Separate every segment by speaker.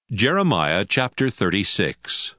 Speaker 1: Jeremiah chapter 36.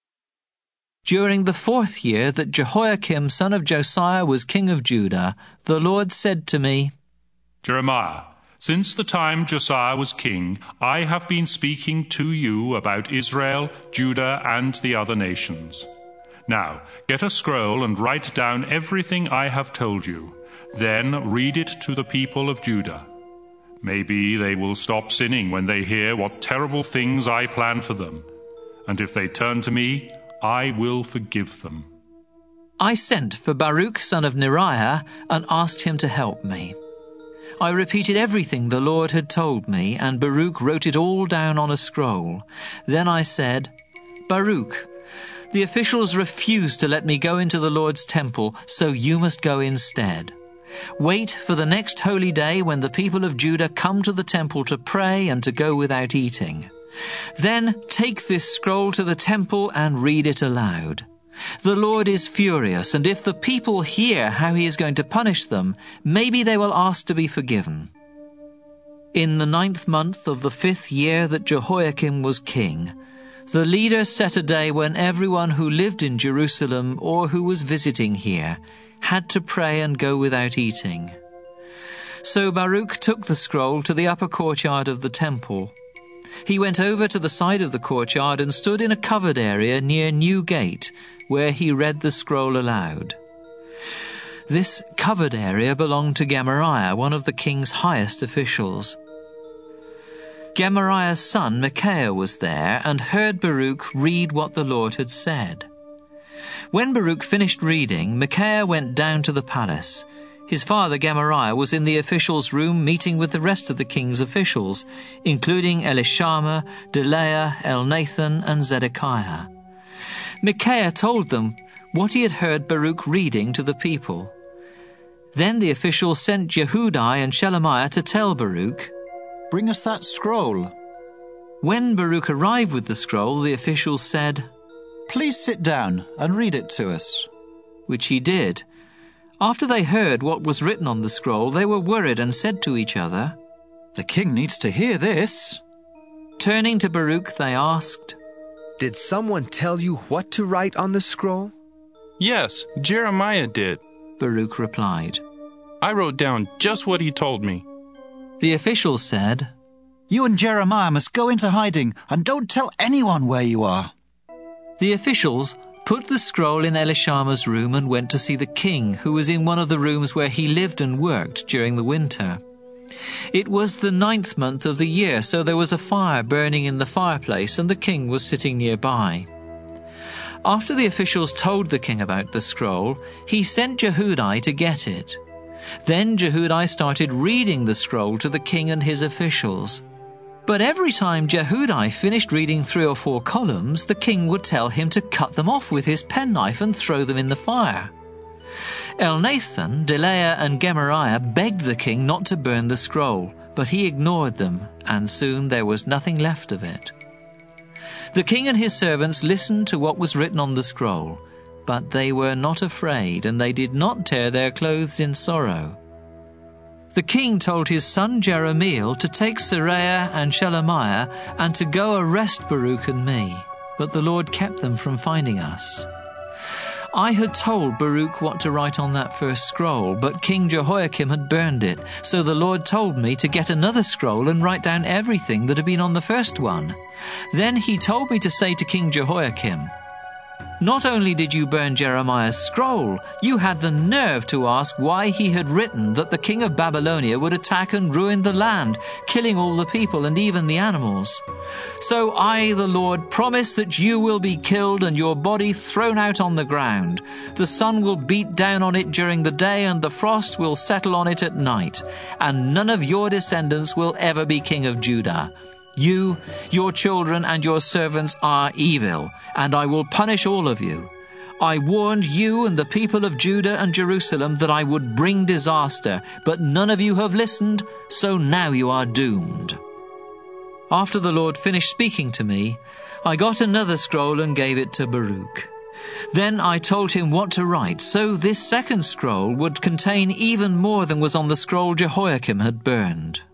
Speaker 2: During the 4th year that Jehoiakim son of Josiah was king of Judah, the Lord said to me,
Speaker 3: Jeremiah, since the time Josiah was king, I have been speaking to you about Israel, Judah, and the other nations. Now, get a scroll and write down everything I have told you. Then read it to the people of Judah. Maybe they will stop sinning when they hear what terrible things I plan for them. And if they turn to me, I will forgive them.
Speaker 2: I sent for Baruch son of Neriah and asked him to help me. I repeated everything the Lord had told me, and Baruch wrote it all down on a scroll. Then I said, Baruch, the officials refused to let me go into the Lord's temple, so you must go instead. Wait for the next holy day when the people of Judah come to the temple to pray and to go without eating. Then take this scroll to the temple and read it aloud. The Lord is furious, and if the people hear how he is going to punish them, maybe they will ask to be forgiven. In the 9th month of the 5th year that Jehoiakim was king, the leaders set a day when everyone who lived in Jerusalem or who was visiting here had to pray and go without eating. So Baruch took the scroll to the upper courtyard of the temple. He went over to the side of the courtyard and stood in a covered area near New Gate, where he read the scroll aloud. This covered area belonged to Gemariah, one of the king's highest officials. Gemariah's son Micaiah was there and heard Baruch read what the Lord had said. When Baruch finished reading, Micaiah went down to the palace. His father Gemariah was in the officials' room meeting with the rest of the king's officials, including Elishama, Delaiah, Elnathan, and Zedekiah. Micaiah told them what he had heard Baruch reading to the people. Then the officials sent Jehudi and Shelemiah to tell Baruch,
Speaker 4: Bring us that scroll.
Speaker 2: When Baruch arrived with the scroll, the officials said,
Speaker 4: Please sit down and read it to us.
Speaker 2: Which he did. After they heard what was written on the scroll, they were worried and said to each other,
Speaker 4: The king needs to hear this.
Speaker 2: Turning to Baruch, they asked,
Speaker 5: Did someone tell you what to write on the scroll?
Speaker 6: Yes, Jeremiah did,
Speaker 2: Baruch replied.
Speaker 6: I wrote down just what he told me.
Speaker 2: The officials said,
Speaker 4: You and Jeremiah must go into hiding and don't tell anyone where you are.
Speaker 2: The officials put the scroll in Elishama's room and went to see the king, who was in one of the rooms where he lived and worked during the winter. It was the 9th month of the year, so there was a fire burning in the fireplace, and the king was sitting nearby. After the officials told the king about the scroll, he sent Jehudi to get it. Then Jehudi started reading the scroll to the king and his officials. But every time Jehudi finished reading 3 or 4 columns, the king would tell him to cut them off with his penknife and throw them in the fire. Elnathan, Delaiah, and Gemariah begged the king not to burn the scroll, but he ignored them, and soon there was nothing left of it. The king and his servants listened to what was written on the scroll, but they were not afraid, and they did not tear their clothes in sorrow. The king told his son Jerahmeel to take Seraiah and Shelemiah and to go arrest Baruch and me, but the Lord kept them from finding us. I had told Baruch what to write on that first scroll, but King Jehoiakim had burned it, so the Lord told me to get another scroll and write down everything that had been on the first one. Then he told me to say to King Jehoiakim, Not only did you burn Jeremiah's scroll, you had the nerve to ask why he had written that the king of Babylonia would attack and ruin the land, killing all the people and even the animals. So I, the Lord, promise that you will be killed and your body thrown out on the ground. The sun will beat down on it during the day and the frost will settle on it at night, and none of your descendants will ever be king of Judah. You, your children, and your servants are evil, and I will punish all of you. I warned you and the people of Judah and Jerusalem that I would bring disaster, but none of you have listened, so now you are doomed. After the Lord finished speaking to me, I got another scroll and gave it to Baruch. Then I told him what to write, so this second scroll would contain even more than was on the scroll Jehoiakim had burned.